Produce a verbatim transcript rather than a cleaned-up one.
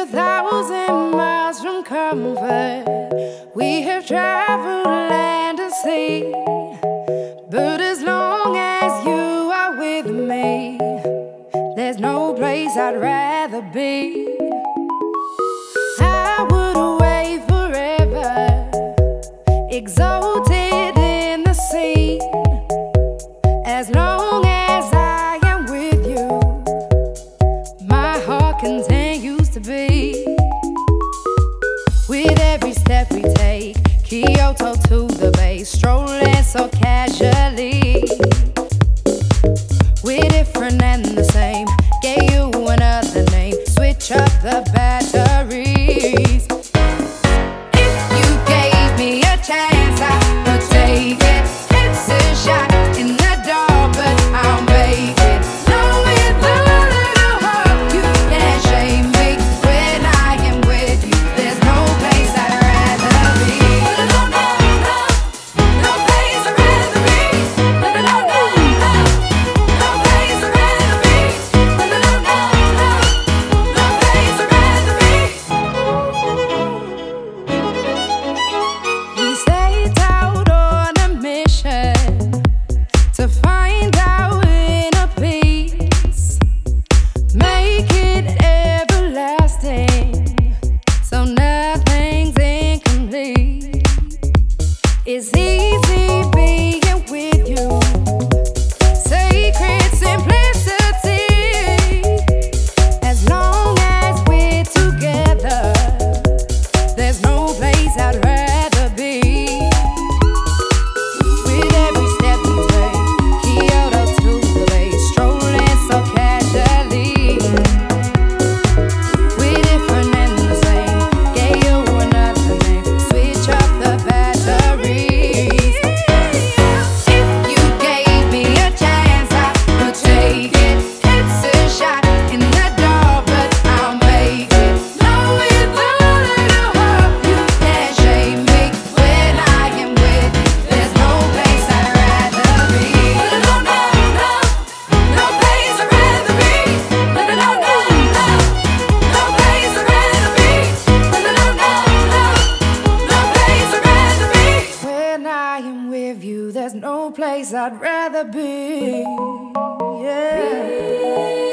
thousand miles from comfort. We have traveled land and sea, but as long as you are with me, there's no place I'd rather be. I would away forever, exalted in the sea. As long as I am with you, my heart continues to beat. With every step we take, Kyoto to the bay, strolling so casually. We're different and the same, gave you another name, switch up the batteries. If you gave me a chance, I would take it. It's a shot in the dark, but I'll make it. Know with a little hope you can't shame me. When I am with you, there's no place I'd rather be. No, no, no, no place I'd rather be. No, no, no, no, no place I'd rather be. No, no, no, no, no place I'd rather be. We set out on a mission to find our inner peace, make it everlasting, so nothing's incomplete. It's easy being with you, sacred simplicity. As long as we're together, there's no place I'd rather be. With every step we take, Kyoto to the bay, strolling so casually. We're different and the same, gave you another name, switch up the batteries. If you gave me a chance, I would take it. It's a shot in the dark, but I'll make it. Know with a little hope you can't shame me. When I am with you, there's no place I'd rather be. No, no, no, no place I'd rather be. No, no, no, no, no place I'd rather be. No, no, no, no, no place I'd rather be. When I am with you, there's no place I'd rather be. Yeah.